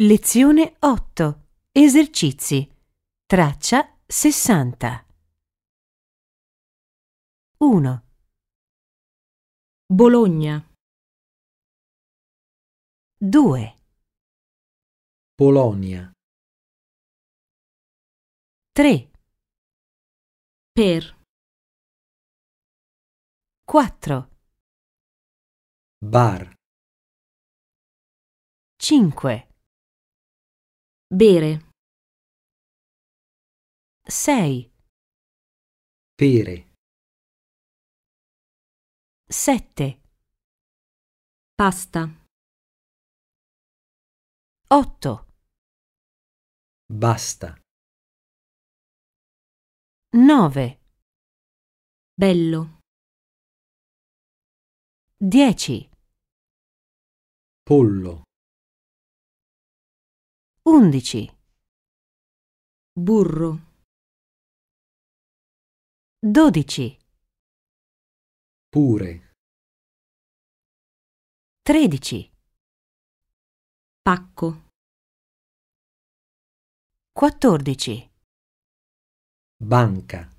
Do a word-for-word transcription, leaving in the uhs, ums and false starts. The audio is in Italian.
Lezione otto. Esercizi. Traccia sessanta. uno. Bologna, due. Polonia, tre. per, quattro. bar, cinque. bere, sei. pere, sette. pasta, otto. basta, nove. bello, dieci. pollo, undici. burro, dodici. pure, tredici. pacco, quattordici. banca,